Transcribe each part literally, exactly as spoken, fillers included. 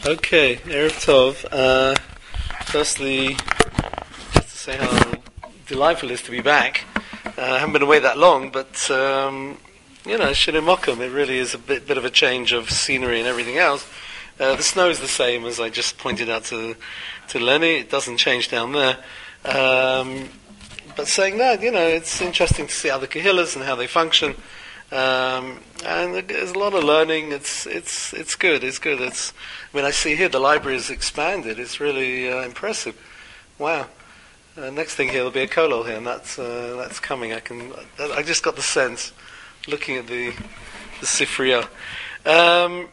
Okay, Erev Tov. Uh, firstly, just to say how delightful it is to be back. Uh, I haven't been away that long, but um, you know, Shalom Mokum, it really is a bit, bit of a change of scenery and everything else. Uh, the snow is the same, as I just pointed out to to Lenny. It doesn't change down there. Um, but saying that, you know, it's interesting to see other Kehillas and how they function. Um, and there's a lot of learning. It's it's it's good. It's good. It's when I see here the library is expanded. It's really uh, impressive. Wow. Uh, next thing here will be a kolol here, and that's uh, that's coming. I can. I just got the sense looking at the the Sifriya. Um,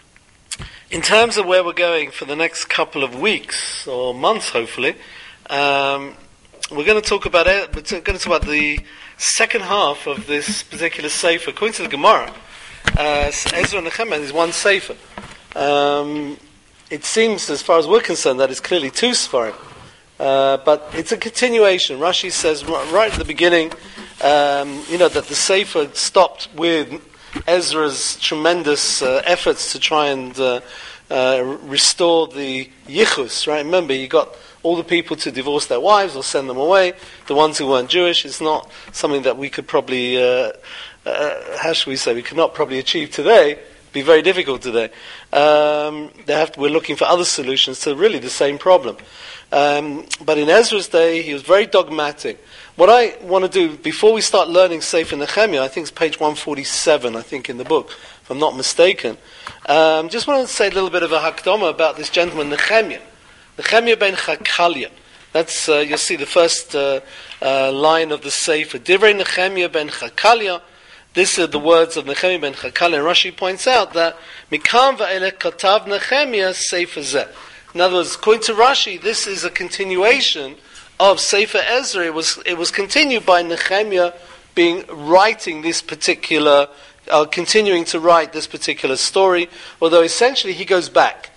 in terms of where we're going for the next couple of weeks or months, hopefully, um, we're going to talk about it. We're going to talk about the second half of this particular sefer. According to the Gemara, uh, Ezra and Nehemiah is one sefer. Um, it seems, as far as we're concerned, that it's clearly two sefarim. Uh, but it's a continuation. Rashi says right at the beginning, um, you know, that the sefer stopped with Ezra's tremendous uh, efforts to try and uh, uh, restore the yichus. Right? Remember, you got all the people to divorce their wives or send them away. The ones who weren't Jewish, it's not something that we could probably, uh, uh, how should we say, we could not probably achieve today. It'd be very difficult today. Um, they have to, we're looking for other solutions to really the same problem. Um, but in Ezra's day, he was very dogmatic. What I want to do, before we start learning Sefer Nehemiah, I think it's page one forty-seven, I think, in the book, if I'm not mistaken, um, just want to say a little bit of a hakdama about this gentleman, Nehemiah. Nehemiah ben Chakalia. That's, uh, you'll see the first uh, uh, line of the Sefer. Divrei Nehemiah ben Chakalia. These are the words of Nehemiah ben Chakalia. And Rashi points out that Mikam va'eleh katav Nehemiah Sefer zeh. In other words, according to Rashi, this is a continuation of Sefer Ezra. It was, it was continued by Nehemiah being writing this particular, uh, continuing to write this particular story, although essentially he goes back.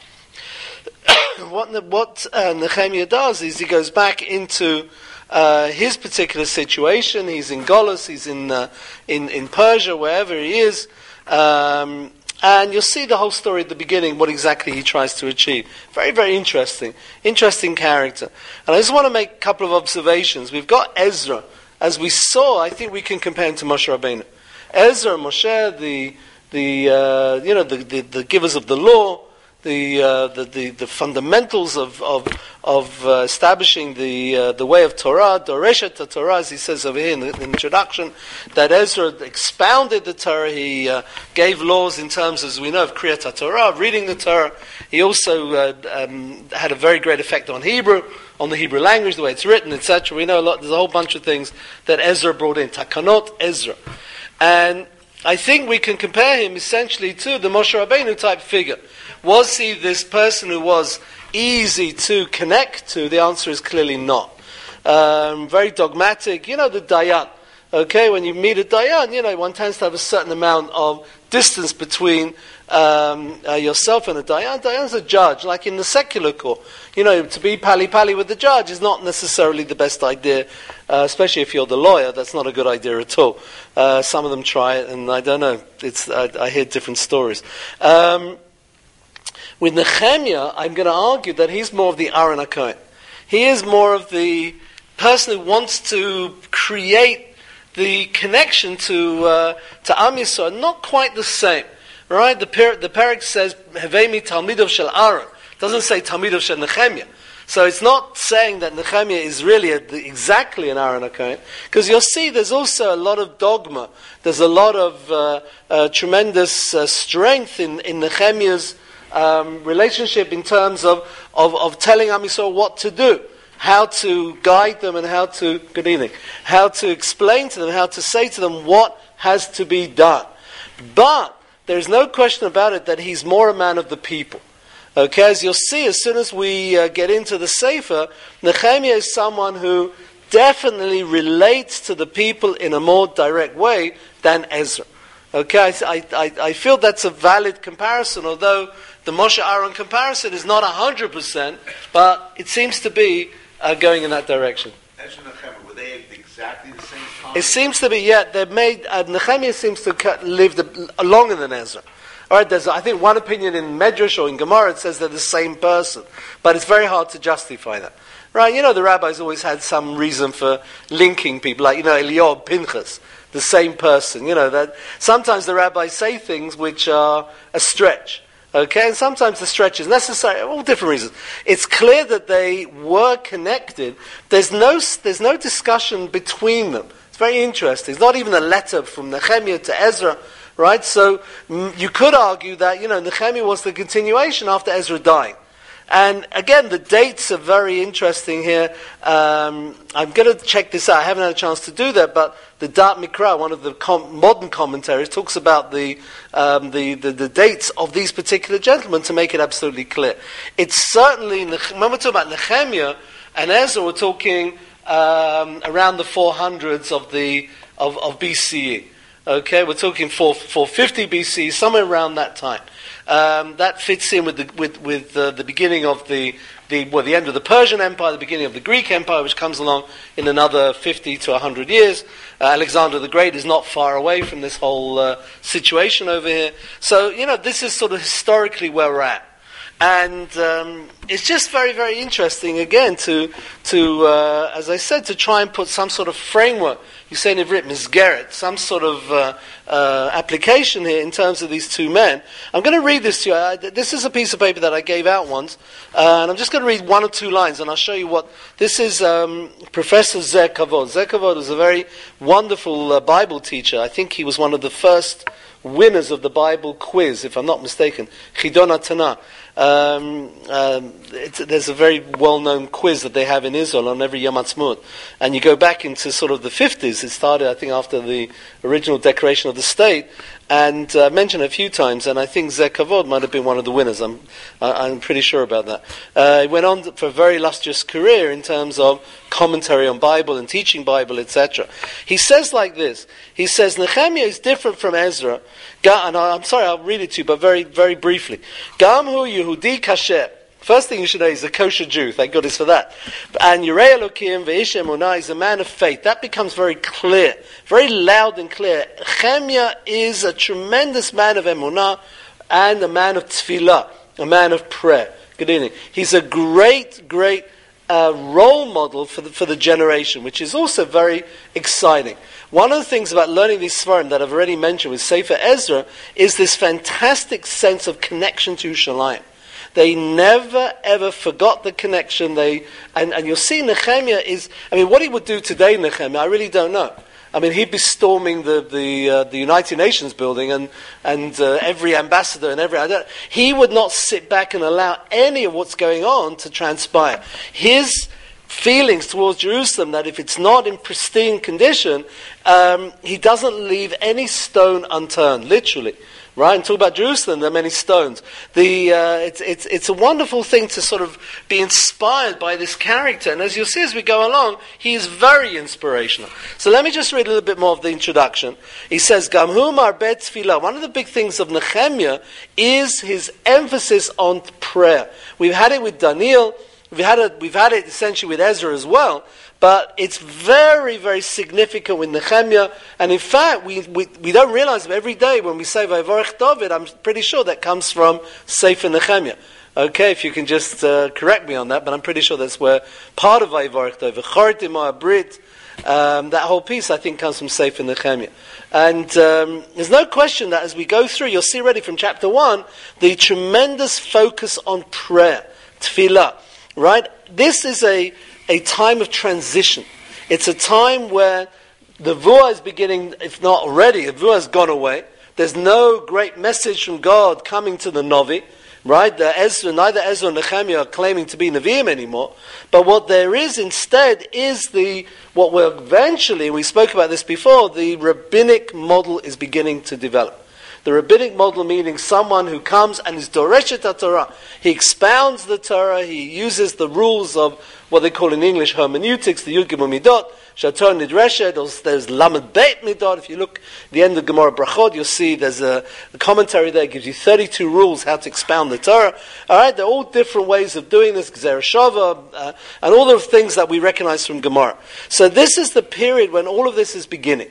What, what uh, Nehemiah does is he goes back into uh, his particular situation. He's in Golos, he's in, uh, in in Persia, wherever he is, um, and you'll see the whole story at the beginning, what exactly he tries to achieve. Very, very interesting. Interesting character. And I just want to make a couple of observations. We've got Ezra. As we saw, I think we can compare him to Moshe Rabbeinu. Ezra and Moshe, the, the, uh, you know, the, the, the givers of the law, The, uh, the the the fundamentals of of of uh, establishing the uh, the way of Torah, Doreshet Torah, as he says over here in the, in the introduction, that Ezra expounded the Torah. He uh, gave laws in terms, as we know, of Kriyat Torah, of reading the Torah. He also uh, um, had a very great effect on Hebrew, on the Hebrew language, the way it's written, et cetera. We know a lot. There's a whole bunch of things that Ezra brought in. Takanot Ezra, and I think we can compare him essentially to the Moshe Rabbeinu type figure. Was he this person who was easy to connect to? The answer is clearly not. Um, very dogmatic. You know, the Dayan. Okay, when you meet a Dayan, you know, one tends to have a certain amount of distance between um, uh, yourself and a Dayan. Dayan's a judge, like in the secular court. You know, to be pally-pally with the judge is not necessarily the best idea, uh, especially if you're the lawyer. That's not a good idea at all. Uh, some of them try it, and I don't know. It's I, I hear different stories. Um, With Nehemiah, I'm going to argue that he's more of the Aaron HaKohen. He is more of the person who wants to create the connection to uh, to Am Yisrael. Not quite the same, right? The per- the Perek says Hevemi Talmidov Shel Aaron. It doesn't say Talmidov Shel Nehemiah. So it's not saying that Nehemiah is really a, exactly an Aaron HaKohen, because you'll see there's also a lot of dogma. There's a lot of uh, uh, tremendous uh, strength in in Nehemiah's Um, relationship in terms of, of, of telling Am Yisrael what to do, how to guide them and how to, good evening, how to explain to them, how to say to them what has to be done. But there's no question about it that he's more a man of the people. Okay, as you'll see, as soon as we uh, get into the Sefer, Nehemiah is someone who definitely relates to the people in a more direct way than Ezra. Okay, I, I, I feel that's a valid comparison, although the Moshe-Aaron comparison is not one hundred percent, but it seems to be uh, going in that direction. Ezra and Nehemiah, were they at exactly the same time? It seems to be, yeah, they've made, uh, Nehemiah seems to have lived a, a longer than Ezra. All right, there's, I think, one opinion in Medrash or in Gemara, it says they're the same person. But it's very hard to justify that. Right, you know, the rabbis always had some reason for linking people, like, you know, Eliyahu, Pinchas, the same person. You know, that sometimes the rabbis say things which are a stretch. Okay, and sometimes the stretch is necessary, all different reasons. It's clear that they were connected. There's no, there's no discussion between them. It's very interesting. It's not even a letter from Nehemiah to Ezra, right? So mm, you could argue that, you know, Nehemiah was the continuation after Ezra died. And again, the dates are very interesting here. Um, I'm going to check this out. I haven't had a chance to do that, but the Dat Mikra, one of the com- modern commentaries, talks about the, um, the, the the dates of these particular gentlemen to make it absolutely clear. It's certainly, when we're talking about Nehemiah and Ezra, we're talking um, around the four hundreds of the of, of B C E. Okay, we're talking four fifty B C E, somewhere around that time. Um, that fits in with the with with uh, the beginning of the the well the end of the Persian Empire, the beginning of the Greek Empire, which comes along in another fifty to a hundred years. Uh, Alexander the Great is not far away from this whole uh, situation over here. So you know, this is sort of historically where we're at. And um, it's just very, very interesting, again, to, to uh, as I said, to try and put some sort of framework. You say in Ivrit, Misgeret, some sort of uh, uh, application here in terms of these two men. I'm going to read this to you. I, this is a piece of paper that I gave out once, uh, and I'm just going to read one or two lines, and I'll show you what... This is um, Professor Zer Kavod. Zer Kavod was a very wonderful uh, Bible teacher. I think he was one of the first winners of the Bible quiz, if I'm not mistaken, Chidon HaTanah. Um, um, it's, there's a very well-known quiz that they have in Israel on every Yom Ha'atzmaut. And you go back into sort of the fifties. It started, I think, after the original declaration of the state. And I uh, mentioned it a few times, and I think Zer Kavod might have been one of the winners. I'm, I'm pretty sure about that. Uh, he went on for a very illustrious career in terms of commentary on Bible and teaching Bible, et cetera. He says like this. He says, Nehemiah is different from Ezra. And I'm sorry, I'll read it to you, but very, very briefly. Gam hu Yehudi kasher. First thing you should know, he's a kosher Jew. Thank goodness for that. And Yirei Elokim ve'ish emunah, is a man of faith. That becomes very clear, very loud and clear. Nehemiah is a tremendous man of emunah and a man of tefillah, a man of prayer. Good evening. He's a great, great uh, role model for the, for the generation, which is also very exciting. One of the things about learning these Sfarim that I've already mentioned with Sefer Ezra is this fantastic sense of connection to Yerushalayim. They never ever forgot the connection. They and, and you'll see Nehemiah is, I mean, what he would do today, Nehemiah, I really don't know. I mean, he'd be storming the the, uh, the United Nations building and and uh, every ambassador and every I don't, he would not sit back and allow any of what's going on to transpire. His feelings towards Jerusalem, that if it's not in pristine condition, um, he doesn't leave any stone unturned, literally. Right? And talk about Jerusalem, there are many stones. The uh, it's it's it's a wonderful thing to sort of be inspired by this character. And as you'll see as we go along, he is very inspirational. So let me just read a little bit more of the introduction. He says, Gamhu marbeh tefillah. One of the big things of Nehemiah is his emphasis on prayer. We've had it with Daniel. We've had it, we've had it essentially with Ezra as well, but it's very, very significant with Nehemiah. And in fact, we, we, we don't realize it every day when we say Vayivorech David. I'm pretty sure that comes from Sefer Nehemiah. Okay, if you can just uh, correct me on that, but I'm pretty sure that's where part of Vayivorech David, V'chortim ha'abrit, um, that whole piece I think comes from Sefer Nehemiah. And um, there's no question that as we go through, you'll see already from chapter one, the tremendous focus on prayer, tefillah. Right? This is a, a time of transition. It's a time where the Vuah is beginning, if not already, the Vuah has gone away. There's no great message from God coming to the Novi. Right? The Ezra, neither Ezra nor Nehemiah are claiming to be Nevi'im anymore. But what there is instead is the, what will eventually, and we spoke about this before, the rabbinic model is beginning to develop. The rabbinic model meaning someone who comes and is Doreshet HaTorah. He expounds the Torah, he uses the rules of what they call in English hermeneutics, the Yud Gimel Midot, Shator Nidreshet, there's, there's Lamed Beit Midot. If you look at the end of Gemara Brachot, you'll see there's a, a commentary there, gives you thirty-two rules how to expound the Torah. Alright, there are all different ways of doing this, Gzera Shava, uh, and all the things that we recognize from Gemara. So this is the period when all of this is beginning.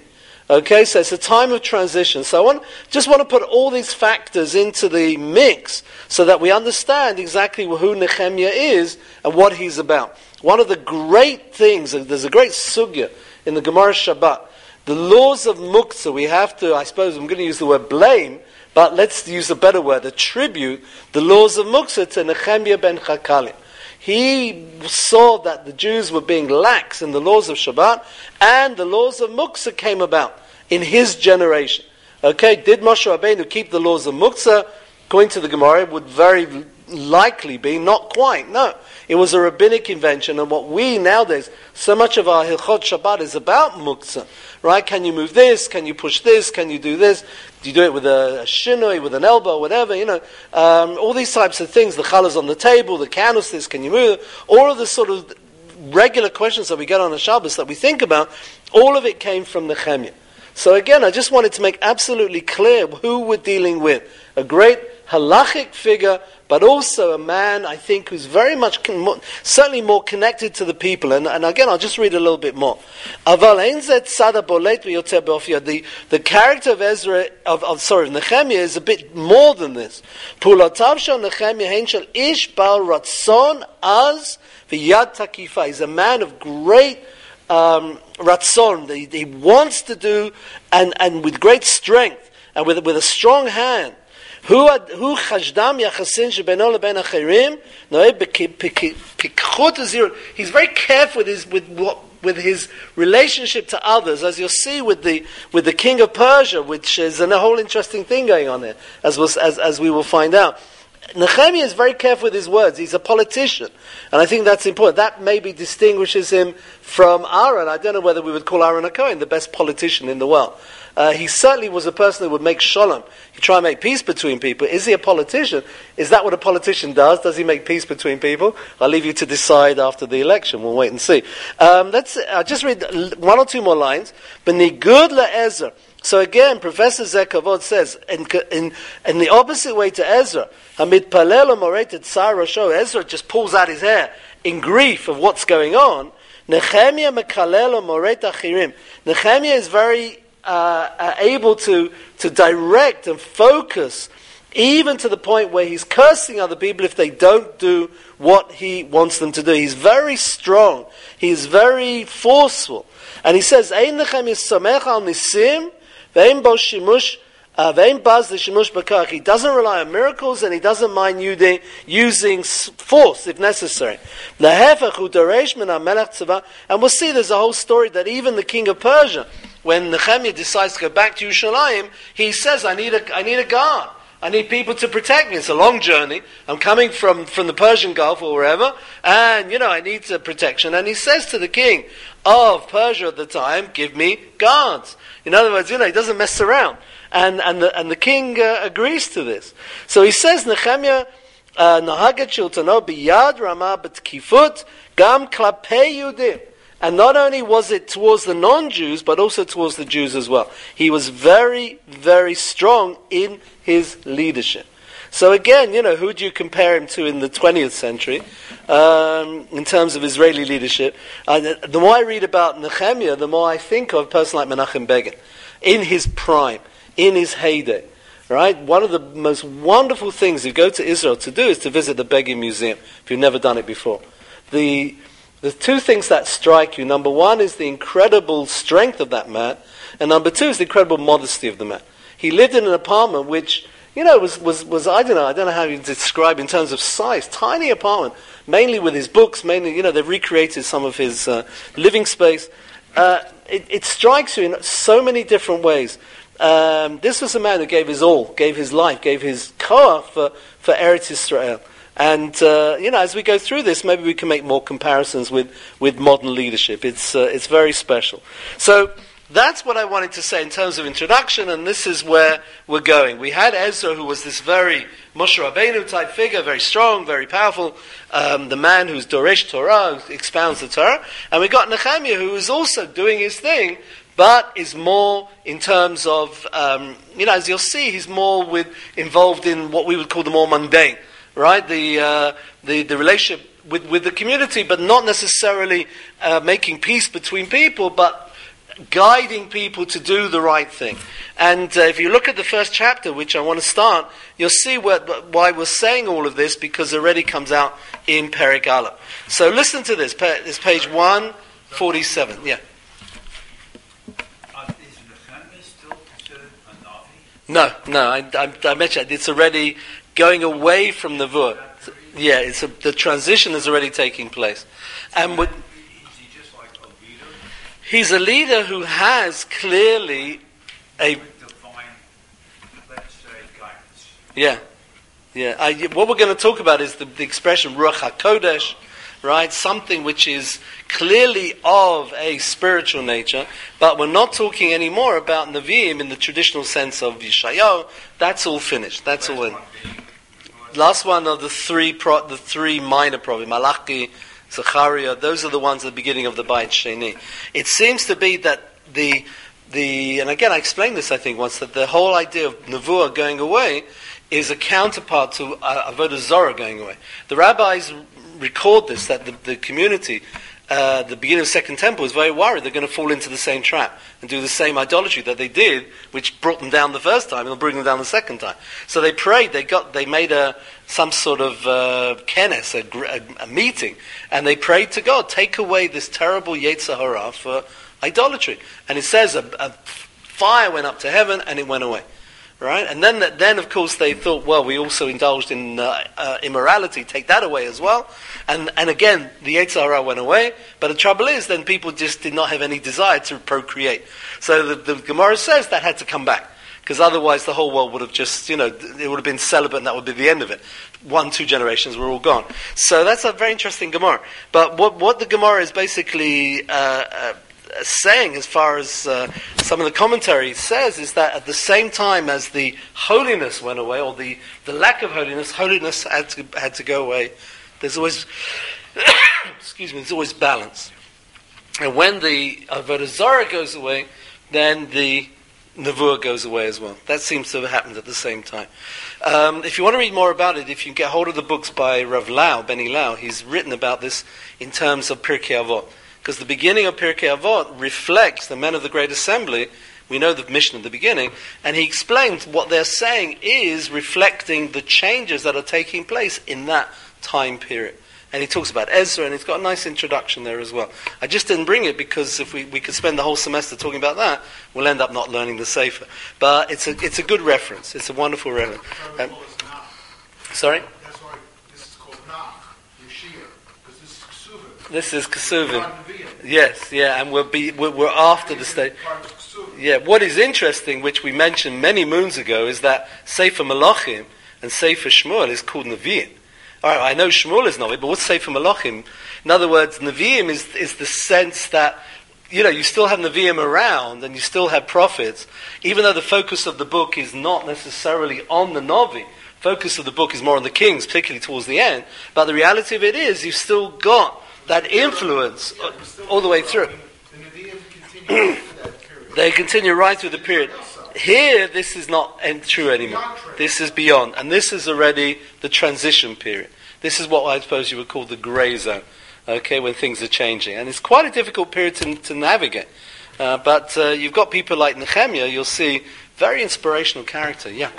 Okay, so it's a time of transition. So I want, just want to put all these factors into the mix so that we understand exactly who Nehemiah is and what he's about. One of the great things, there's a great sugya in the Gemara Shabbat. The laws of Muktzah, we have to, I suppose I'm going to use the word blame, but let's use a better word, attribute the laws of Muktzah to Nehemiah ben Chakalia. He saw that the Jews were being lax in the laws of Shabbat, and the laws of Muktzah came about in his generation. Okay, did Moshe Rabbeinu keep the laws of Muktzah? According to the Gemara, it would very likely be not quite. No, it was a rabbinic invention, and what we nowadays, so much of our Hilchot Shabbat is about Muktzah. Right? Can you move this? Can you push this? Can you do this? Do you do it with a, a shinoi, with an elbow, whatever? You know, um, all these types of things. The challahs on the table, the candlesticks. Can you move? All of the sort of regular questions that we get on the Shabbos that we think about, all of it came from Nehemiah. So again, I just wanted to make absolutely clear who we're dealing with. A great halachic figure, but also a man, I think, who's very much, con- certainly more connected to the people. And, and again, I'll just read a little bit more. The, the character of Ezra, of, of sorry, of Nehemiah is a bit more than this. He's a man of great um, ratzon. He, he wants to do, and, and with great strength, and with, with a strong hand. Who who chajdam yachasin shebeno leben acherim noe b'kichut azirut. He's very careful with his with what with his relationship to others, as you'll see with the with the king of Persia, which is a whole interesting thing going on there, as was as as we will find out. Nehemiah is very careful with his words. He's a politician, and I think that's important. That maybe distinguishes him from Aaron. I don't know whether we would call Aaron HaKohen the best politician in the world. Uh, he certainly was a person who would make shalom. He'd try and make peace between people. Is he a politician? Is that what a politician does? Does he make peace between people? I'll leave you to decide after the election. We'll wait and see. Um, let's uh, just read one or two more lines. Benigud le'Ezra. So again, Professor Zekavod says, in, in, in the opposite way to Ezra, Hamid Palel Moreted Sarah show, Ezra just pulls out his hair in grief of what's going on. Nehemiah Mekalel Moret Achirim. Nehemiah is very uh, uh, able to, to direct and focus, even to the point where he's cursing other people if they don't do what he wants them to do. He's very strong. He's very forceful. And he says, Ein Nehemiah Samech al Nisim, Ve'im bo shimush, ve'im baz l'shimush b'kach. He doesn't rely on miracles, and he doesn't mind using, using force if necessary. Lehefech hu daresh min ha'melech tzava. And we'll see there's a whole story that even the king of Persia, when Nehemiah decides to go back to Yerushalayim, he says, I need a, I need a guard. I need people to protect me. It's a long journey. I'm coming from, from the Persian Gulf or wherever, and, you know, I need uh, protection. And he says to the king of Persia at the time, give me guards. In other words, you know, he doesn't mess around. And and the, and the king uh, agrees to this. So he says, Nehemiah, Nahagat shiltano biyad ramah b'tkifut gam klapei yudim. And not only was it towards the non-Jews, but also towards the Jews as well. He was very, very strong in his leadership. So again, you know, who do you compare him to in the twentieth century um, in terms of Israeli leadership? Uh, the more I read about Nehemiah, the more I think of a person like Menachem Begin, in his prime, in his heyday. Right? One of the most wonderful things you go to Israel to do is to visit the Begin Museum, if you've never done it before. The The two things that strike you, number one is the incredible strength of that man, and number two is the incredible modesty of the man. He lived in an apartment which, you know, was, was, was I don't know, I don't know how you describe in terms of size, tiny apartment, mainly with his books, mainly, you know, they've recreated some of his uh, living space. Uh, it, it strikes you in so many different ways. Um, this was a man who gave his all, gave his life, gave his koach for, for Eretz Yisrael. And, uh, you know, as we go through this, maybe we can make more comparisons with, with modern leadership. It's uh, it's very special. So that's what I wanted to say in terms of introduction, and this is where we're going. We had Ezra, who was this very Moshe Rabbeinu type figure, very strong, very powerful, um, the man who's Doresh Torah, who expounds the Torah. And we got Nehemiah, who is also doing his thing, but is more in terms of, um, you know, as you'll see, he's more with involved in what we would call the more mundane. Right, the, uh, the the relationship with, with the community, but not necessarily uh, making peace between people, but guiding people to do the right thing. And uh, if you look at the first chapter, which I want to start, you'll see what, why we're saying all of this, because it already comes out in Perek Aleph. So listen to this. This page one forty-seven. Yeah. No, no, I, I, I mentioned it's already going away from the Nevuah. Yeah, it's a, the transition is already taking place. And with, he's a leader who has clearly a divine, let's say, guidance. Yeah, yeah. I, what we're going to talk about is the, the expression Ruach HaKodesh, right? Something which is clearly of a spiritual nature, but we're not talking anymore about Nevi'im in the traditional sense of Yeshayahu. That's all finished. That's all in. Last one are the three pro, the three minor prophets, Malachi, Zechariah. Those are the ones at the beginning of the Beit Sheni. It seems to be that the the and again I explained this I think once, that the whole idea of Nevuah going away is a counterpart to uh, Avodah Zarah going away. The rabbis record this, that the, the community, uh, the beginning of the Second Temple, was very worried they're going to fall into the same trap and do the same idolatry that they did, which brought them down the first time, and will bring them down the second time. So they prayed, they got, they made a some sort of uh, kenes, a, a, a meeting, and they prayed to God, take away this terrible Yetzer Hara for idolatry. And it says a, a fire went up to heaven and it went away. Right, and then, then of course they thought, well, we also indulged in uh, uh, immorality. Take that away as well, and and again the Yetzer Hara went away. But the trouble is, then people just did not have any desire to procreate. So the, the Gemara says that had to come back, because otherwise the whole world would have just, you know, it would have been celibate, and that would be the end of it. One, two generations were all gone. So that's a very interesting Gemara. But what what the Gemara is basically Uh, uh, saying, as far as uh, some of the commentary says, is that at the same time as the holiness went away, or the, the lack of holiness, holiness had to had to go away. There's always, excuse me, there's always balance. And when the Avodah Zarah goes away, then the Nevuah goes away as well. That seems to have happened at the same time. Um, if you want to read more about it, if you get hold of the books by Rav Lau, Benny Lau, he's written about this in terms of Pirkei Avot. Because the beginning of Pirkei Avot reflects the men of the Great Assembly. We know the mission at the beginning, and he explains what they're saying is reflecting the changes that are taking place in that time period. And he talks about Ezra, and he's got a nice introduction there as well. I just didn't bring it because if we, we could spend the whole semester talking about that, we'll end up not learning the Sefer. But it's a it's a good reference. It's a wonderful reference. Um, sorry? That's why this is called Nach, Yeshia, because this is Kesuvim. This is Kesuvim. Yes, yeah, and we'll be we're, we're after the state. Yeah, what is interesting, which we mentioned many moons ago, is that Sefer Malachim and Sefer Shmuel is called Nevi'im. All right, I know Shmuel is Navi, but what's Sefer Malachim? In other words, Nevi'im is is the sense that, you know, you still have Nevi'im around and you still have prophets, even though the focus of the book is not necessarily on the Navi. Focus of the book is more on the kings, particularly towards the end. But the reality of it is, you've still got that influence all the way through. They continue right through the period. Here, this is not true anymore. This is beyond. And this is already the transition period. This is what I suppose you would call the grey zone, okay, when things are changing. And it's quite a difficult period to, to navigate. Uh, but uh, you've got people like Nehemiah, you'll see, very inspirational character. Yeah.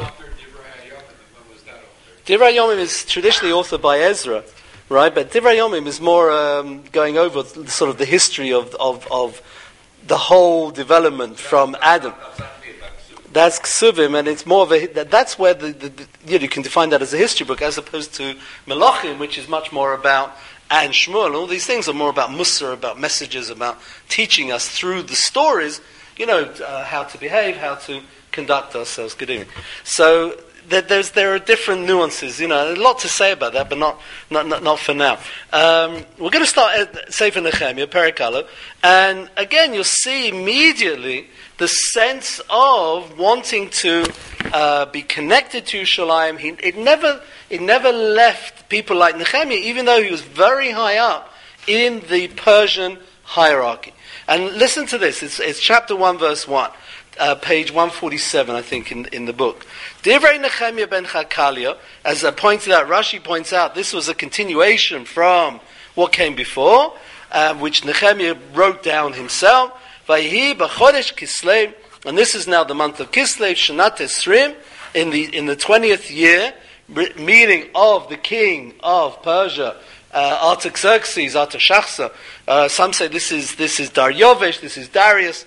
Divrei Yomim is traditionally authored by Ezra, right? But Divrei Yomim is more um, going over sort of the history of, of, of the whole development from Adam. That's Ksuvim, and it's more of a, that's where the, the, the you know, you can define that as a history book, as opposed to Melachim, which is much more about, and Shmuel, all these things are more about Musar, about messages, about teaching us through the stories, you know, uh, how to behave, how to conduct ourselves. Good evening. So there, there's there are different nuances, you know, a lot to say about that, but not not not, not for now. Um, we're going to start at Sefer Nehemiah, Perek Aleph, and again you'll see immediately the sense of wanting to uh, be connected to Yerushalayim. He, it never it never left people like Nehemiah, even though he was very high up in the Persian hierarchy. And listen to this, it's, it's chapter one, verse one, uh, page one forty-seven, I think, in, in the book. Divrei Nehemiah ben Chakalia, as I pointed out, Rashi points out, this was a continuation from what came before, uh, which Nehemiah wrote down himself. Vayihi b'chodesh Kislev, and this is now the month of Kislev, Shanat Esrim, in the in the twentieth year, meaning of the king of Persia, uh, Artaxerxes, Artaxerxes. Uh, some say this is this is Daryovesh, this is Darius.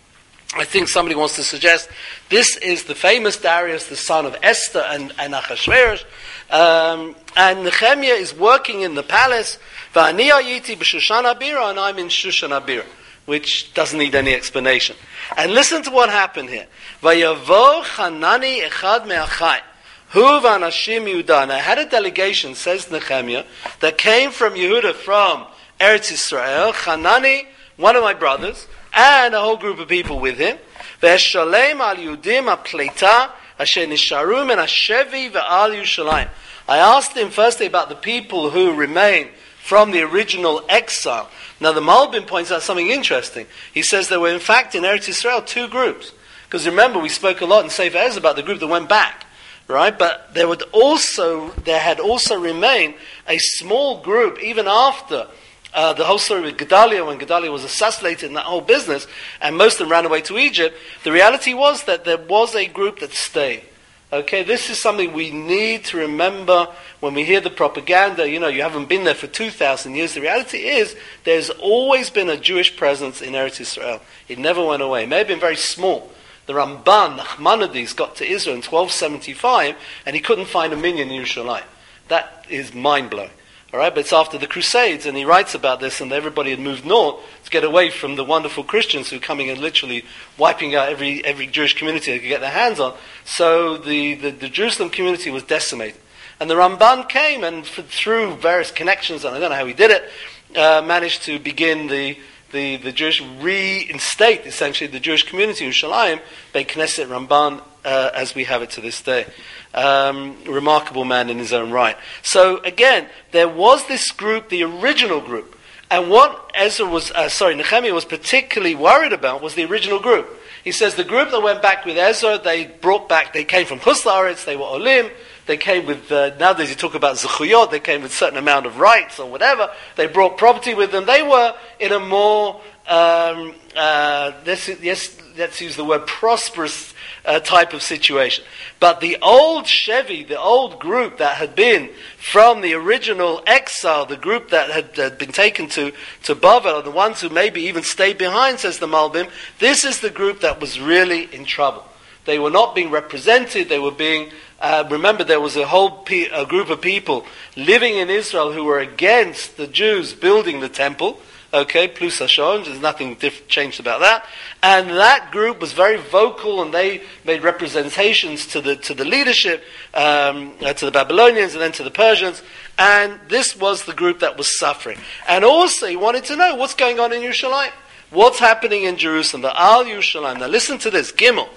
I think somebody wants to suggest this is the famous Darius, the son of Esther and, and Achashverosh. Um, and Nehemiah is working in the palace. V'ani ayiti b'Shushan Abira, and I'm in Shushan Abira, which doesn't need any explanation. And listen to what happened here. Vayavo Hanani echad me'achai. Hu v'anashim Yehuda. And I had a delegation, says Nehemiah, that came from Yehuda, from Eretz Yisrael. Hanani, one of my brothers, and a whole group of people with him. Ve'eshalem al Yudim ha'pleita asher nisharu min hashevi ve'al Yerushalayim. I asked him firstly about the people who remain from the original exile. Now the Malbim points out something interesting. He says there were in fact in Eretz Yisrael two groups. Because remember, we spoke a lot in Sefer Ezra about the group that went back. Right? But there would also there had also remained a small group even after Uh, the whole story with Gedaliah, when Gedaliah was assassinated in that whole business, and most of them ran away to Egypt. The reality was that there was a group that stayed. Okay, this is something we need to remember when we hear the propaganda. You know, you haven't been there for two thousand years. The reality is, there's always been a Jewish presence in Eretz Yisrael. It never went away. It may have been very small. The Ramban, Nachmanides, got to Israel in twelve seventy-five, and he couldn't find a minyan in Yerushalayim. That is mind-blowing. All right, but it's after the Crusades, and he writes about this, and everybody had moved north to get away from the wonderful Christians who were coming and literally wiping out every every Jewish community they could get their hands on. So the, the, the Jerusalem community was decimated. And the Ramban came, and for, through various connections, and I don't know how he did it, uh, managed to begin the, the, the Jewish, reinstate, essentially, the Jewish community in Yerushalayim, Beit Knesset Ramban, uh, as we have it to this day. Um, remarkable man in his own right. So again, there was this group, the original group, and what Ezra was, uh, sorry, Nehemiah was particularly worried about was the original group. He says the group that went back with Ezra, they brought back, they came from Chutz La'aretz, they were Olim, they came with, uh, nowadays you talk about Zechuyot, they came with a certain amount of rights or whatever, they brought property with them, they were in a more, um, uh, let's, yes, let's use the word prosperous Uh, type of situation. But the old Shevi, the old group that had been from the original exile, the group that had, had been taken to, to Bavel, the ones who maybe even stayed behind, says the Malbim, this is the group that was really in trouble. They were not being represented, they were being, uh, remember there was a whole pe- a group of people living in Israel who were against the Jews building the temple. Okay, plus Hashon, there's nothing diff- changed about that. And that group was very vocal, and they made representations to the to the leadership, um, uh, to the Babylonians, and then to the Persians. And this was the group that was suffering. And also, he wanted to know what's going on in Yerushalayim, what's happening in Jerusalem, the Al Yerushalayim. Now, listen to this, Gimel.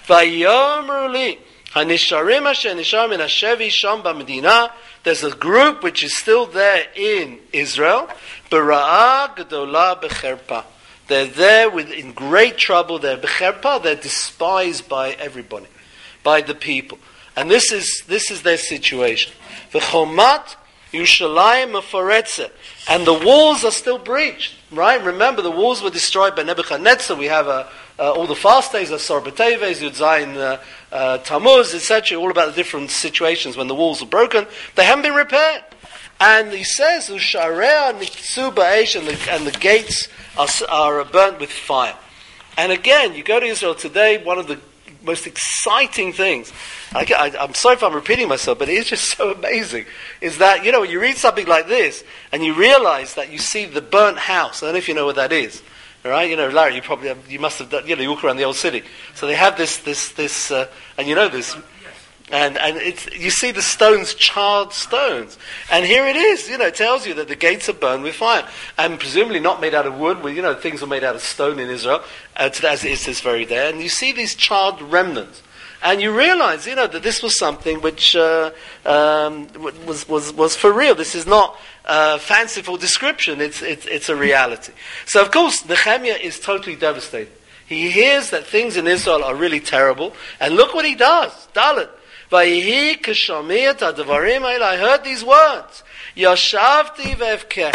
Vayomru li hanisharim asher nishar min hashevi sham b'medina. There's a group which is still there in Israel. Bera'ah gedolah becherpa. They're there with, in great trouble. They're becherpa. They're despised by everybody, by the people. And this is this is their situation. V'chomat Yerushalayim meforetzet. And the walls are still breached. Right? Remember, the walls were destroyed by Nebuchadnezzar. We have a, uh, all the fast days, Asar B'Teves, Yud Zayin, uh, uh, Tammuz, et cetera. All about the different situations when the walls were broken. They haven't been repaired. And he says, Ushareah Niktsu Ba'esh, and the and the gates are, are burnt with fire. And again, you go to Israel today, one of the most exciting things, I, I, I'm sorry if I'm repeating myself, but it is just so amazing, is that, you know, when you read something like this, and you realize that you see the burnt house. I don't know if you know what that is. All right, you know, Larry, you probably have, you must have done, you know, you walk around the old city. So they have this, this, this, uh, and you know this, and and it's, you see the stones, charred stones, and here it is. You know, it tells you that the gates are burned with fire, and presumably not made out of wood. Well, you know, things were made out of stone in Israel, uh, to, as it is this very day. And you see these charred remnants, and you realize, you know, that this was something which uh, um, was was was for real. This is not Uh, fanciful description, it's, it's it's a reality. So of course Nehemiah is totally devastated. He hears that things in Israel are really terrible, and look what he does. Dalet. Vayihi k'shomiyat ha'devarim ha'ela. I heard these words. Yashavti ve'evkeh.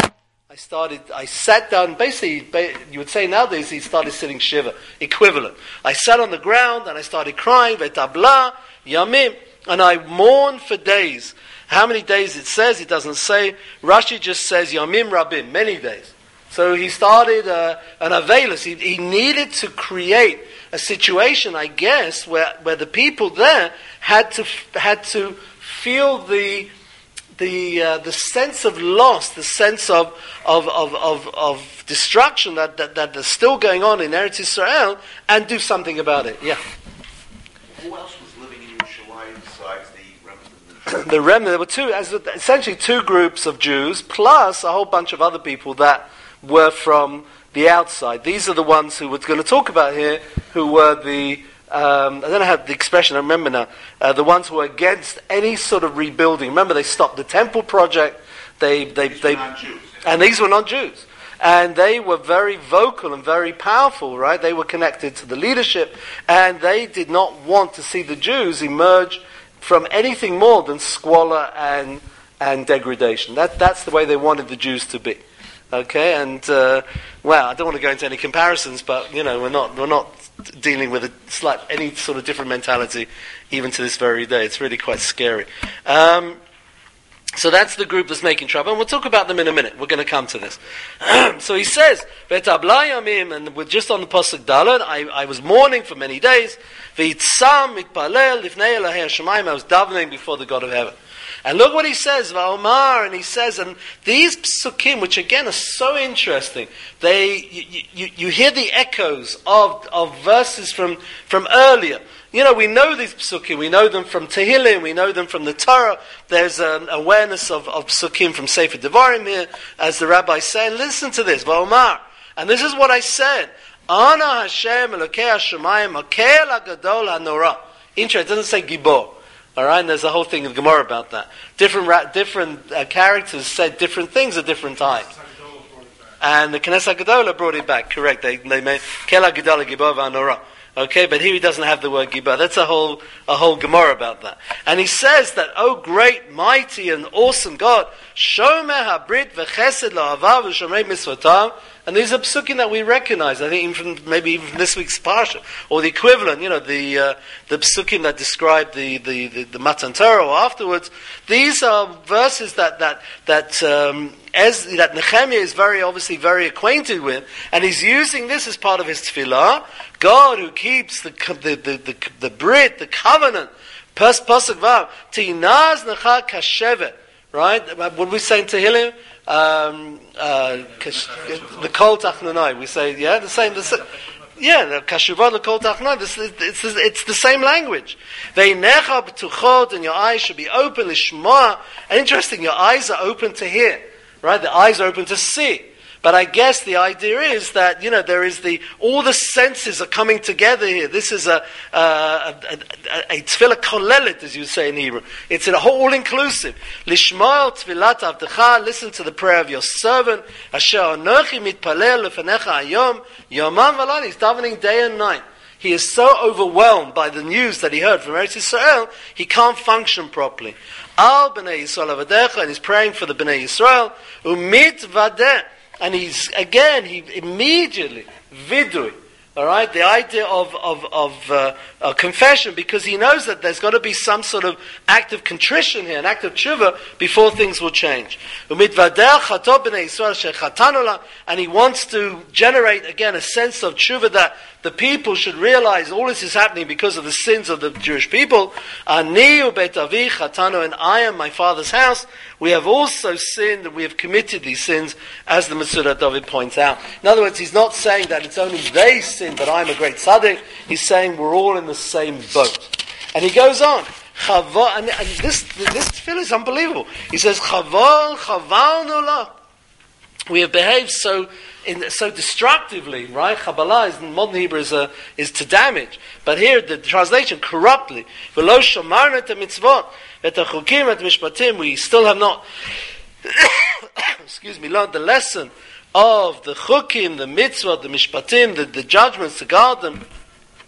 I started, I sat down, basically, you would say nowadays, he started sitting shiva, equivalent. I sat on the ground and I started crying, ve'tabla, yamim, and I mourned for days. How many days it says, it doesn't say. Rashi just says, yamim rabim, many days. So he started uh, an avelus. He, he needed to create a situation, I guess, where, where the people there had to had to feel the the uh, the sense of loss, the sense of of of of, of destruction that, that that is still going on in Eretz Yisrael, and do something about it. Yeah. Who else was living in Yerushalayim besides the remnant? The remnant. There were two, as essentially two groups of Jews, plus a whole bunch of other people that were from the outside. These are the ones who we're going to talk about here, who were the Um, I don't know how the expression, I remember now, uh, the ones who were against any sort of rebuilding. Remember, they stopped the temple project, they, they, these they, were non-Jews. and these were non-Jews. And they were very vocal and very powerful, right? They were connected to the leadership, and they did not want to see the Jews emerge from anything more than squalor and, and degradation. That, that's the way they wanted the Jews to be. Okay, and, uh, well, I don't want to go into any comparisons, but, you know, we're not, we're not dealing with a slight, any sort of different mentality even to this very day. It's really quite scary. Um, so that's the group that's making trouble, and we'll talk about them in a minute. We're going to come to this. So he says, Ve'tablayamim, and we're just on the Pasuk Daled, I, I was mourning for many days, Ve'itzam mitpalel lifnei Elahei Hashemayim, I was davening before the God of heaven. And look what he says, Va'omar, and he says, and these psukim, which again are so interesting, they you, you, you hear the echoes of, of verses from, from earlier. You know, we know these psukim, we know them from Tehillim, we know them from the Torah. There's an awareness of, of psukim from Sefer Devarim here, as the rabbis say. Listen to this, Va'omar, and this is what I said, Ana Hashem Elokei Hashemayim Hakel HaGadol HaNorah. Interesting, it doesn't say Gibor. All right, and there's a whole thing in Gemara about that. Different ra- different uh, characters said different things at different times. And the Knesset Gedolah brought it back, correct. They, they made Kela Gedolah Gibor V'Anora. Okay, but here he doesn't have the word Gibor. That's a whole a whole Gemara about that. And he says that, oh great, mighty, and awesome God, Shomer HaBrit V'Chesed La'avav V'Shomrei Mitzvotav. And these are psukim that we recognize. I think even from, maybe even from this week's parsha, or the equivalent. You know, the uh, the psukim that describe the the the, the Matan Torah or afterwards. These are verses that that that um, as that Nehemiah is very obviously very acquainted with, and he's using this as part of his tefillah. God who keeps the the the the, the Brit, the covenant. Pasuk Vav Tinaz Necha Kashevet. Right? What we say in Tehillim. Um, uh, the Kol Tachnanai, we say, yeah, the same, the same yeah, the Kashuvad, the Kol Tachnanai, it's, it's, it's the same language. Ve'necha b'tuchot, and your eyes should be open, lishma, and interesting, your eyes are open to hear, right? The eyes are open to see. But I guess the idea is that, you know, there is the, all the senses are coming together here. This is a, a, a, a, a tefillah kolelet, as you say in Hebrew. It's a whole inclusive. Lishmael tefillat avdecha, listen to the prayer of your servant. Asher anochi mitpalel lefanecha hayom, yomam v'layla. He's davening day and night. He is so overwhelmed by the news that he heard from Eretz Yisrael, he can't function properly. Al b'nei Yisrael avadecha, and he's praying for the b'nei Yisrael. Umit vadeh. And he's, again, he immediately, vidui, all right, the idea of, of, of uh, uh, confession, because he knows that there's got to be some sort of act of contrition here, an act of tshuva, before things will change. And he wants to generate, again, a sense of tshuva that the people should realize all this is happening because of the sins of the Jewish people. Ani ubeit avi chatanu, and I am my father's house. We have also sinned, and we have committed these sins, as the Mesudah David points out. In other words, he's not saying that it's only they sin, but I'm a great tzaddik. He's saying we're all in the same boat. And he goes on. Chava, and, and this this tefillah is unbelievable. He says, Chaval, chaval nolah. We have behaved so in, so destructively, right? Kabbalah is, in modern Hebrew is, uh, is to damage. But here the translation, corruptly. V'lo shomarnu et mitzvot, et chukim et mishpatim. We still have not, excuse me, learned the lesson of the chukim, the mitzvot, the mishpatim, the, the judgments, to guard them.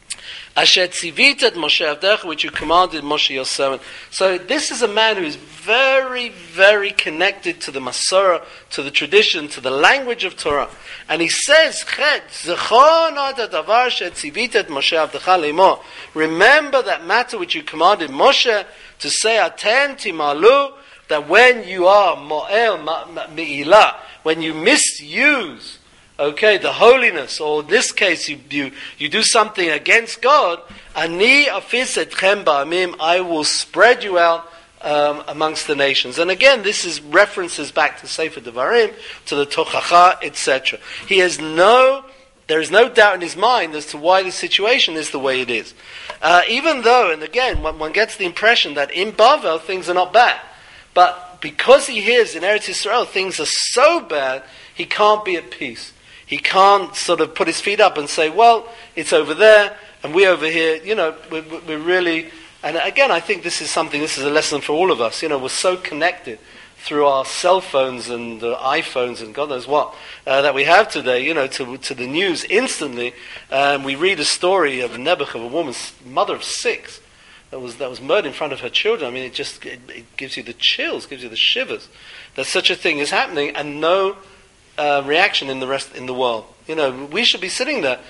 Asher tzivitet Moshe avdecha, which you commanded Moshe your servant. So this is a man who is very, very connected to the Masorah, to the tradition, to the language of Torah. And he says, Chet, Zechor na hadavar she'tzivitet Moshe avdecha le'mo. Remember that matter which you commanded Moshe to say, Aten timalu, that when you are mo'el me'ilah, when you misuse, okay, the holiness, or in this case, you, you, you do something against God, Ani afis etchem ba'amim, I will spread you out um, amongst the nations. And again, this is references back to Sefer Devarim, to the Tochacha, et cetera. He has no, there is no doubt in his mind as to why the situation is the way it is. Uh, even though, and again, one, one gets the impression that in Bavel things are not bad. But because he hears in Eretz Yisrael things are so bad, he can't be at peace. He can't sort of put his feet up and say, well, it's over there, and we over here, you know, we're, we're really... And again, I think this is something, this is a lesson for all of us. You know, we're so connected through our cell phones and uh, iPhones and God knows what, uh, that we have today, you know, to to the news instantly. Um, we read a story of a Nebuch, of a woman, mother of six, that was that was murdered in front of her children. I mean, it just it, it gives you the chills, gives you the shivers, that such a thing is happening, and no Uh, reaction in the rest in the world. You know, we should be sitting there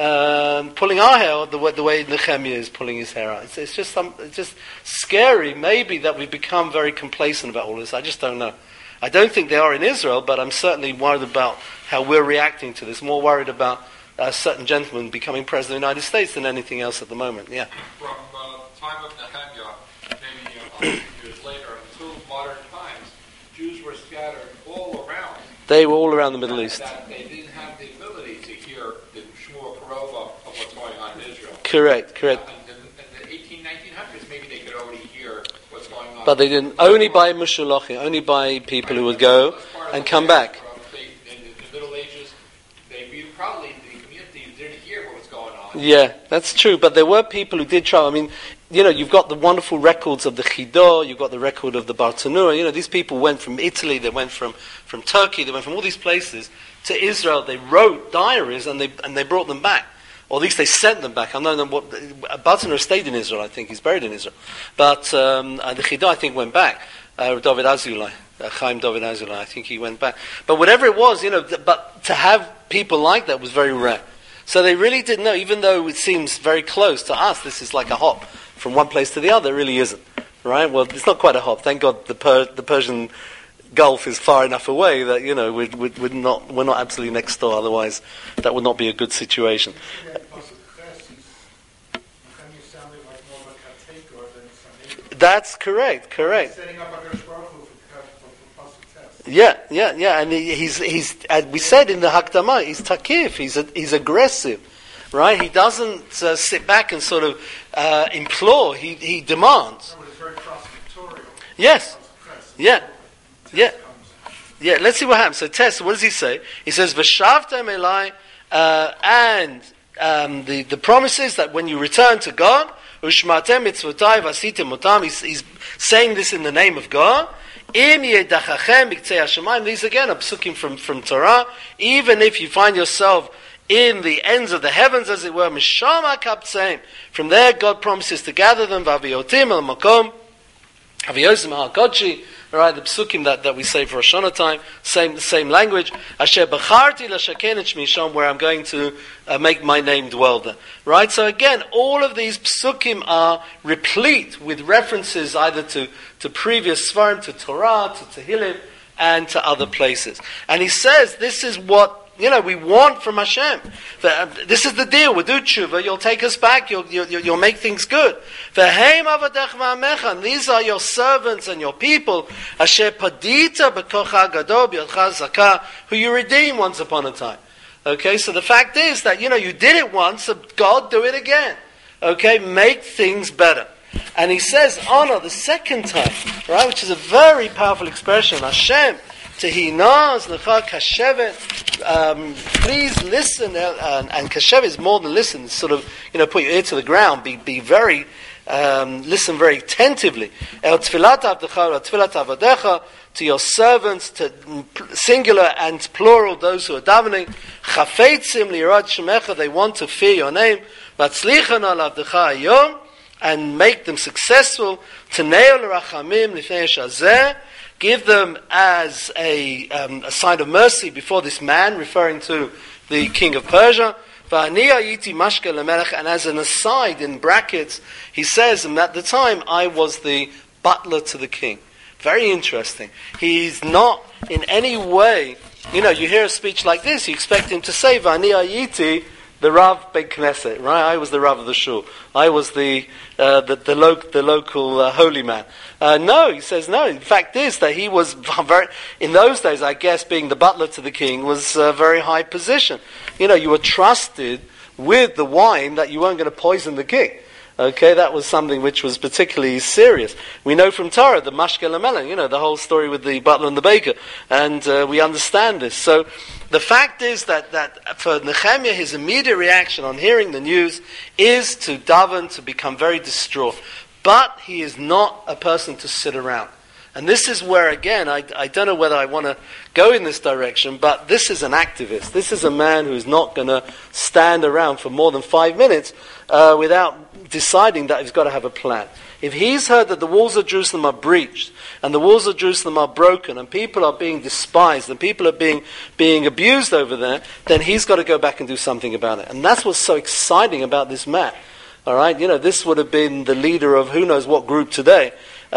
um, pulling our hair the way, the way Nehemiah is pulling his hair out. It's, it's just some, it's just scary. Maybe that we've become very complacent about all this. I just don't know. I don't think they are in Israel, but I'm certainly worried about how we're reacting to this. More worried about a certain gentleman becoming president of the United States than anything else at the moment. Yeah. From uh, time of Nehemiah, maybe uh, one hundred years later, until modern times, Jews were scattered all around. They were all around the Middle that, East. That they didn't have the ability to hear the Shmuel Karova of what's going on in Israel. Correct, correct. Uh, in, the, in the eighteen, nineteen hundreds, maybe they could already hear what's going on. But they didn't. Only by Mushalachim, only by people who would go and come back. They, in the Middle Ages, they really, probably the community didn't hear what was going on. Yeah, that's true. But there were people who did travel. I mean, you know, you've got the wonderful records of the Chidor, you've got the record of the Bartanura. You know, these people went from Italy, they went from, from Turkey, they went from all these places to Israel. They wrote diaries and they and they brought them back. Or at least they sent them back. I don't know what... Bartanura stayed in Israel, I think. He's buried in Israel. But um, uh, the Chidor, I think, went back. Uh, David Azulai, uh, Chaim David Azulai, I think he went back. But whatever it was, you know, th- but to have people like that was very rare. So they really didn't know, even though it seems very close to us, this is like a hop from one place to the other. It really isn't, right? Well, it's not quite a hop. Thank God the per- the Persian Gulf is far enough away that, you know, we're, we're, we're not we're not absolutely next door. Otherwise, that would not be a good situation. That's correct. Correct. Yeah, yeah, yeah. And he, he's he's as we said in the Hakdama, he's takif. He's a, he's aggressive. Right? He doesn't uh, sit back and sort of uh, implore. He he demands. No, it's very prosecutorial. Yes. Yeah. Yeah. Yeah. Let's see what happens. So Tess, what does he say? He says, "V'shavtem elai," uh, and um, the the promise is that when you return to God, ushmatem mitzvotai v'asitem otam. He's, he's saying this in the name of God. Im yedachachem b'ktzei hashamayim. These again are psukim from from Torah. Even if you find yourself in the ends of the heavens, as it were, Mishama kaptzeim. From there, God promises to gather them. V'aviotim el makom, aviosim al kodshi. Right, the psukim that, that we say for Rosh Hashanah time, same same language. Asher b'charti l'shaken et shmi sham, where I'm going to uh, make my name dwell there. Right, so again, all of these psukim are replete with references either to to previous svarim, to Torah, to Tehillim, and to other places. And he says this is what, you know, we want from Hashem. That, uh, this is the deal. We'll do tshuva. You'll take us back. You'll, you'll, you'll make things good. And these are your servants and your people. Asher padita b'kocha gadol b'yadcha zakah, who you redeemed once upon a time. Okay, so the fact is that, you know, you did it once, so God, do it again. Okay, make things better. And he says, honor the second time, right, which is a very powerful expression. Hashem, Tehinaz lecha kashevet. Um, please listen, uh, and kashevet is more than listen. It's sort of, you know, put your ear to the ground. Be be very, um, listen very attentively. El tfilat avdecha, el tfilat avadecha, to your servants, to singular and plural, those who are davening. Chafetzim lirad shemecha, they want to fear your name. Vatzlichan al avdecha hayom, and make them successful. Teneo l'rachamim lifnei shazeh, give them as a, um, a sign of mercy before this man, referring to the king of Persia. And as an aside, in brackets, he says, and at the time I was the butler to the king. Very interesting. He's not in any way, you know, you hear a speech like this, you expect him to say, V'ani ayiti, the Rav Beit Knesset, right? I was the Rav of the Shul. I was the uh, the, the, lo- the local uh, holy man. Uh, no, he says no. In fact is that he was very, in those days, I guess, being the butler to the king was a very high position. You know, you were trusted with the wine that you weren't going to poison the king. Okay, that was something which was particularly serious. We know from Torah, the Mashke Lamelech, you know, the whole story with the butler and the baker, and uh, we understand this. So, the fact is that, that for Nehemiah, his immediate reaction on hearing the news is to daven, to become very distraught. But he is not a person to sit around. And this is where, again, I, I don't know whether I want to go in this direction, but this is an activist. This is a man who is not going to stand around for more than five minutes uh, without deciding that he's got to have a plan. If he's heard that the walls of Jerusalem are breached, and the walls of Jerusalem are broken, and people are being despised, and people are being, being abused over there, then he's got to go back and do something about it. And that's what's so exciting about this man. All right, you know, this would have been the leader of who knows what group today.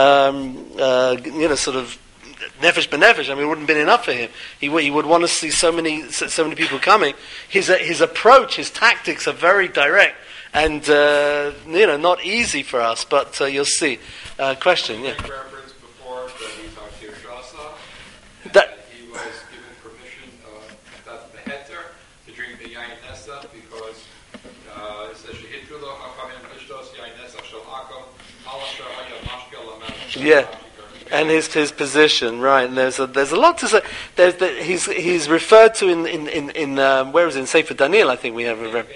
Um, uh, you know, sort of nefesh b'nefesh. I mean, it wouldn't have been enough for him. He, w- he would want to see so many, so, so many people coming. His uh, his approach, his tactics are very direct and uh, you know, not easy for us. But uh, you'll see. Uh, question, yeah. Reference before that he talked to Shasa, That he was given permission uh, that the heter to drink the yain nesa because uh, it says shehitru lo hachamim lishtos yain nesa shel akom alasher haya mashkel lamelech. Yeah. And his his position, right? And there's a there's a lot to say. There's the, he's he's referred to in in in, in um, where is it? In Sefer Daniel, I think we have a rep-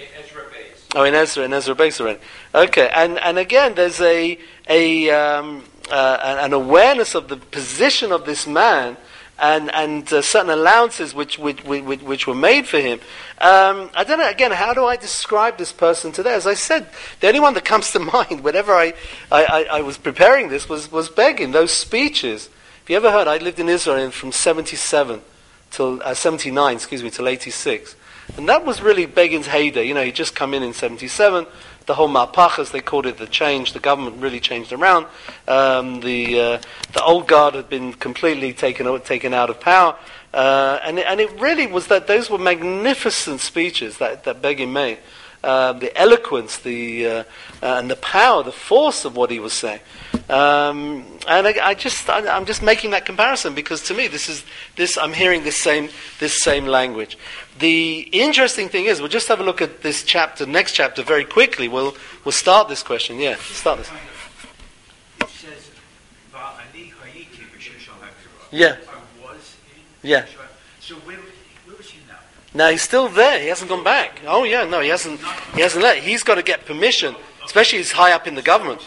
oh in Ezra in Ezra Beis already. Okay, and and again there's a a um, uh, an awareness of the position of this man. And and uh, certain allowances which which, which which were made for him. Um, I don't know. Again, how do I describe this person today? As I said, the only one that comes to mind, whenever I, I, I, I was preparing this, was was Begin. Those speeches. If you ever heard, I lived in Israel from seventy-seven till uh, seventy-nine, excuse me, till eighty-six, and that was really Begin's heyday. You know, he'd just come in in seventy-seven. The whole Ma'apach, as they called it, the change, the government really changed around. Um, the uh, the old guard had been completely taken taken out of power, uh, and it, and it really was that those were magnificent speeches that that Begin made. Uh, the eloquence, the uh, uh, and the power, the force of what he was saying, um, and I, I just I, I'm just making that comparison because to me this is this I'm hearing this same this same language. The interesting thing is, we'll just have a look at this chapter, next chapter, very quickly. We'll we'll start this question. Yeah, start this. It says, "Va'ani hayiti b'shishal ha'kirah." Yeah. I was in. Yeah. So where where is he now? Now he's still there. He hasn't gone back. Oh yeah, no, he hasn't. He hasn't let. He's got to get permission, especially he's high up in the government.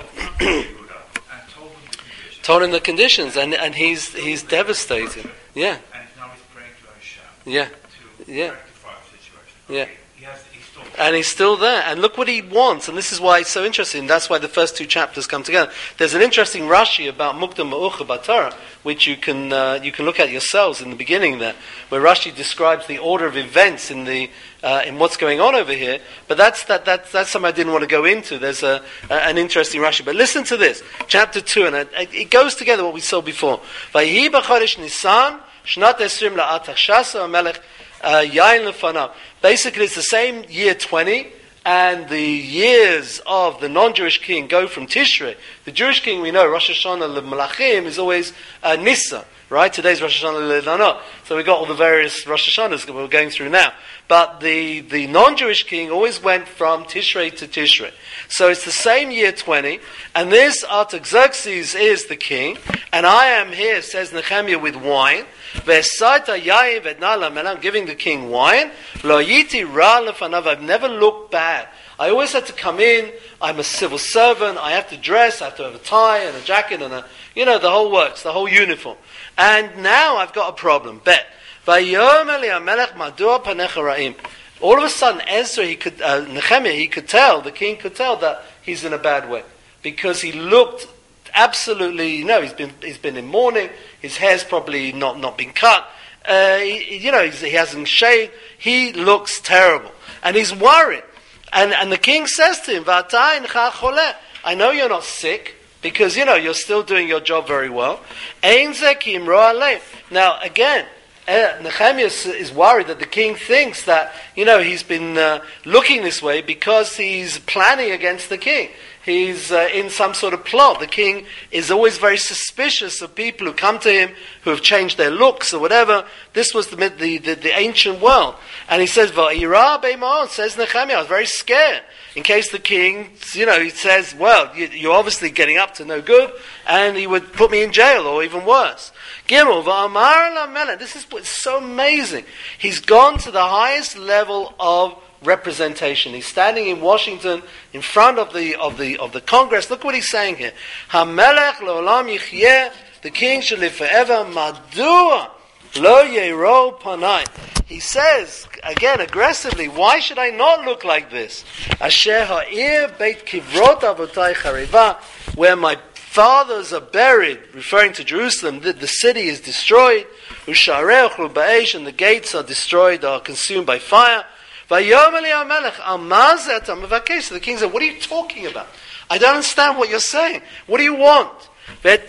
Told him the conditions, and and he's he's devastated. Yeah. And now he's praying to Hashem. Yeah. To Yeah. rectify the situation. Yeah. Okay. He has, he's still And he's still there. And look what he wants. And this is why it's so interesting. That's why the first two chapters come together. There's an interesting Rashi about Mukdam Ma'ucha B'Torah, which you can uh, you can look at yourselves in the beginning there, where Rashi describes the order of events in the uh, in what's going on over here. But that's that, that that's something I didn't want to go into. There's a, a an interesting Rashi. But listen to this, chapter two, and it, it goes together what we saw before. Vayhi b'chodesh Nisan shnat esrim la'atach shasa melech. Uh, Yain lefanav. Basically, it's the same year twenty, and the years of the non-Jewish king go from Tishrei. The Jewish king, we know, Rosh Hashanah leMelachim is always uh, Nisan, right? Today's Rosh Hashanah leDanot. So we've got all the various Rosh Hashanahs that we're going through now. But the, the non-Jewish king always went from Tishrei to Tishrei. So it's the same year twenty, and this Artaxerxes is the king, and I am here, says Nehemiah, with wine. And I'm giving the king wine. I've never looked bad. I always had to come in. I'm a civil servant. I have to dress. I have to have a tie and a jacket and a, you know, the whole works, the whole uniform. And now I've got a problem. Bet. All of a sudden, Ezra, he could, uh, Nehemiah, he could tell, the king could tell that he's in a bad way. Because he looked absolutely, you know, he's been he's been in mourning, his hair's probably not, not been cut, uh, he, you know, he's, he hasn't shaved, he looks terrible. And he's worried. And and the king says to him, "V'ata incha choleh." I know you're not sick, because, you know, you're still doing your job very well. Ein zeh ki imro alev. Now, again, uh, Nehemiah is worried that the king thinks that, you know, he's been uh, looking this way because he's planning against the king. He's uh, in some sort of plot. The king is always very suspicious of people who come to him who have changed their looks or whatever. This was the the, the, the ancient world. And he says, "Va'ira be'ma'on," says Nehemiah, I was very scared. In case the king, you know, he says, well, you, you're obviously getting up to no good, and he would put me in jail, or even worse. Gimel, va'amar la'melech. This is what's so amazing. He's gone to the highest level of representation. He's standing in Washington in front of the of the of the Congress. Look what he's saying here. Hamelech le'olam yichyeh. The king should live forever. Madua lo yero panai. He says again aggressively, why should I not look like this? Asher ha'ir beit kivrot avotai chareva, where my fathers are buried, referring to Jerusalem, the, the city is destroyed. Usharei ochlu ba'esh, and the gates are destroyed, are consumed by fire. So the king said, what are you talking about? I don't understand what you're saying. What do you want? And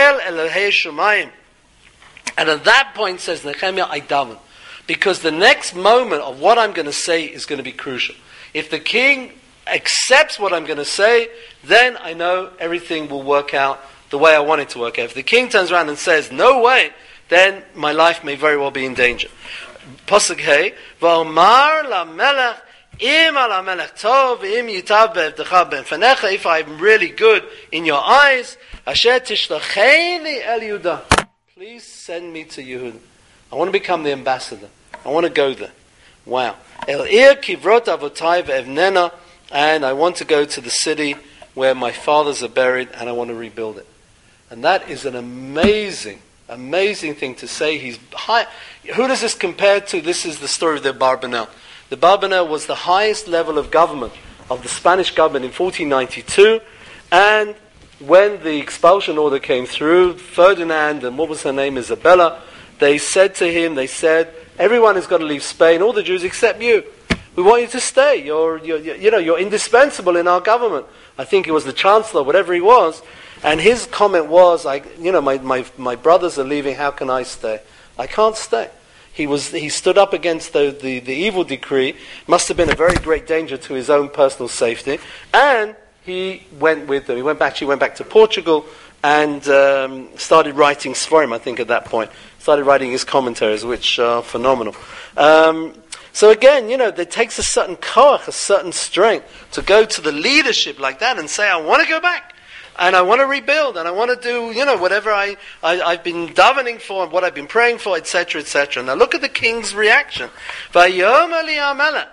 at that point, says Nehemiah, I daven. Because the next moment of what I'm going to say is going to be crucial. If the king accepts what I'm going to say, then I know everything will work out the way I want it to work out. If the king turns around and says, no way, then my life may very well be in danger. Pasuk Hey, V'omar lamelech im al hamelech tov im yitav be'evdecha be'fenecha. If I'm really good in your eyes, asher tishlacheni el Yehuda. Please send me to Yehuda. I want to become the ambassador. I want to go there. Wow. El ir kivrot avotai ve'evnena, and I want to go to the city where my fathers are buried, and I want to rebuild it. And that is an amazing, amazing thing to say. He's high. Who does this compare to? This is the story of the Barbanel. The Barbanel was the highest level of government of the Spanish government in fourteen ninety-two, and when the expulsion order came through, Ferdinand and what was her name, Isabella, they said to him, they said, everyone has got to leave Spain, all the Jews except you. We want you to stay. You're, you're, you know, you're indispensable in our government. I think it was the chancellor, whatever he was, and his comment was, I, you know, my, my, my brothers are leaving, how can I stay? I can't stay. He was he stood up against the, the, the evil decree. Must have been a very great danger to his own personal safety. And he went with them. He went back. Actually went back to Portugal and um, started writing Sforim, I think, at that point. Started writing his commentaries, which are phenomenal. Um, so again, you know, it takes a certain koach, a certain strength to go to the leadership like that and say, I want to go back. And I want to rebuild, and I want to do, you know, whatever I, I, I've been davening for, and what I've been praying for, et cetera, et cetera. Now look at the king's reaction. The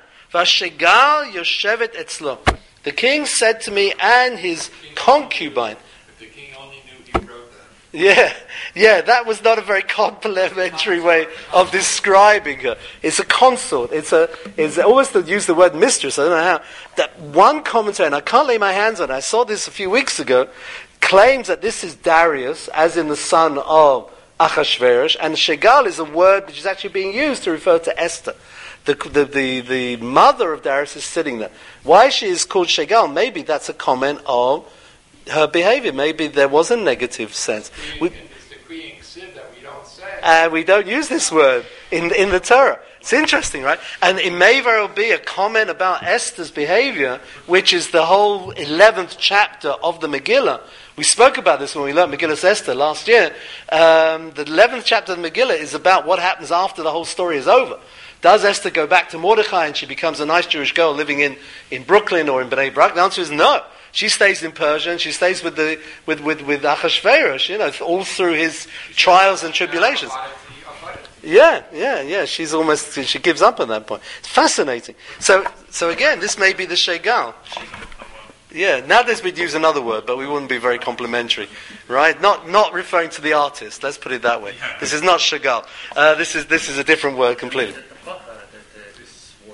king said to me, and his concubine. If the king only knew he wrote that. Yeah, yeah, that was not a very complimentary way of describing her. It's a consort. It's a. It's always to use the word mistress. I don't know how. That one commentator, and I can't lay my hands on it. I saw this a few weeks ago. Claims that this is Darius, as in the son of Achashverosh, and Shegal is a word which is actually being used to refer to Esther. The, the the the mother of Darius is sitting there. Why she is called Shegal? Maybe that's a comment of her behavior. Maybe there was a negative sense. We, It's the creating sin that we don't say. and we don't use this word in in the Torah. It's interesting, right? And it may very well be a comment about Esther's behavior, which is the whole eleventh chapter of the Megillah. We spoke about this when we learned Megillah Esther last year. Um, the eleventh chapter of the Megillah is about what happens after the whole story is over. Does Esther go back to Mordechai and she becomes a nice Jewish girl living in, in Brooklyn or in Bnei Brak? The answer is no. She stays in Persia and she stays with the with with, with Achashverosh, you know, all through his trials and tribulations. Yeah, yeah, yeah. She's almost she gives up at that point. It's fascinating. So so again, this may be the Shegal. Yeah, nowadays we'd use another word, but we wouldn't be very complimentary, right? Not not referring to the artist. Let's put it that way. This is not Chagall. Uh, this is this is a different word completely. This word is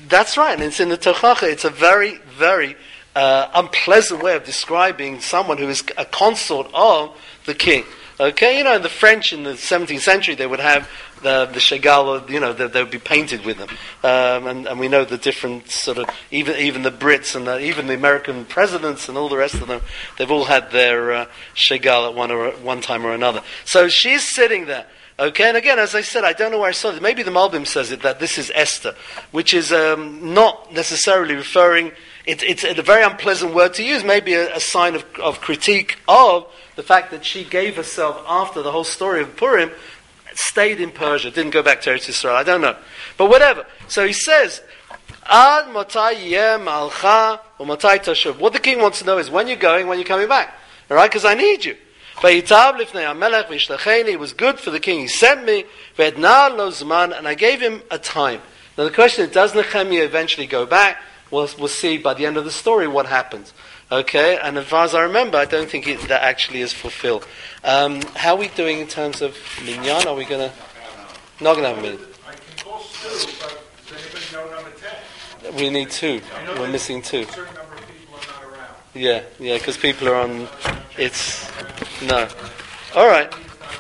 That's right, and it's in the Tochacha. It's a very, very uh, unpleasant way of describing someone who is a consort of the king. Okay, you know, in the French in the seventeenth century, they would have the the Chagall, you know, they, they would be painted with them, um, and, and we know the different sort of even even the Brits and the, even the American presidents and all the rest of them, they've all had their uh, Chagall at one or one time or another. So she's sitting there. Okay, and again, as I said, I don't know where I saw it. Maybe the Malbim says it, that this is Esther, which is um, not necessarily referring, it, it's a very unpleasant word to use, maybe a, a sign of, of critique of the fact that she gave herself, after the whole story of Purim, stayed in Persia, didn't go back to Eretz Yisrael, I don't know. But whatever. So he says, Ad matai yeh malcha u'matai tashuv. What the king wants to know is when you're going, when you're coming back. All right, because I need you. It was good for the king, he sent me, and I gave him a time. Now the question is, does Nehemiah eventually go back? We'll, we'll see by the end of the story what happens. Okay, and as far as I remember, I don't think it, that actually is fulfilled. Um, how are we doing in terms of minyan? Are we going to... Not going to have a minute. I can call Stu, but does anybody know number ten? We need two. We're missing two. A certain number of people are not around. Yeah, yeah, because people are on... It's... No. All right.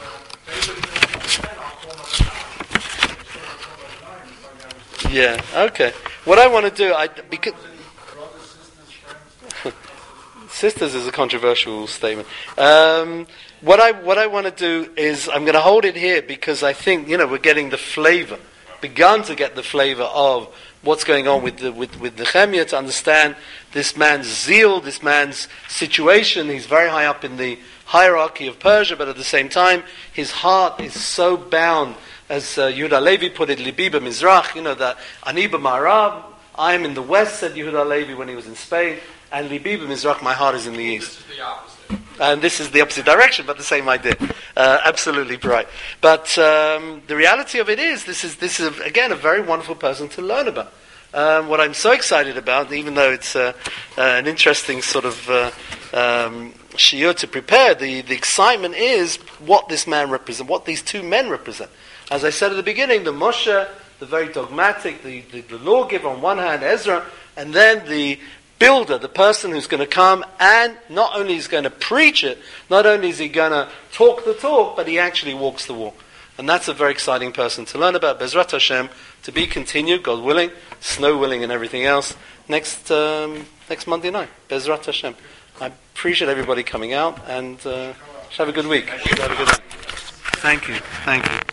Yeah, okay. What I want to do... I because Sisters is a controversial statement. Um, what I what I want to do is I'm going to hold it here because I think, you know, we're getting the flavor, begun to get the flavor of what's going on with the, with with Nehemiah, to understand this man's zeal, this man's situation. He's very high up in the hierarchy of Persia, but at the same time, his heart is so bound, as uh, Yehuda Levi put it, Libi b'Mizrach, you know, that Ani b'Ma'arav, I am in the west, said Yehuda Levi when he was in Spain. And Libi b'Mizrach, my heart is in the east. This is the opposite. And this is the opposite direction, but the same idea. Uh, absolutely right. But um, the reality of it is, this is this is again a very wonderful person to learn about. Um, what I'm so excited about, even though it's uh, uh, an interesting sort of uh, um, shiur to prepare, the, the excitement is what this man represents, what these two men represent. As I said at the beginning, the Moshe, the very dogmatic, the, the, the lawgiver on one hand, Ezra, and then the builder, the person who's going to come and not only is going to preach it, not only is he going to talk the talk, but he actually walks the walk. And that's a very exciting person to learn about. Bezrat Hashem, to be continued, God willing, snow willing and everything else, next um, next Monday night. Bezrat Hashem. I appreciate everybody coming out and uh, have a good week. Have a good week. Thank you. Thank you.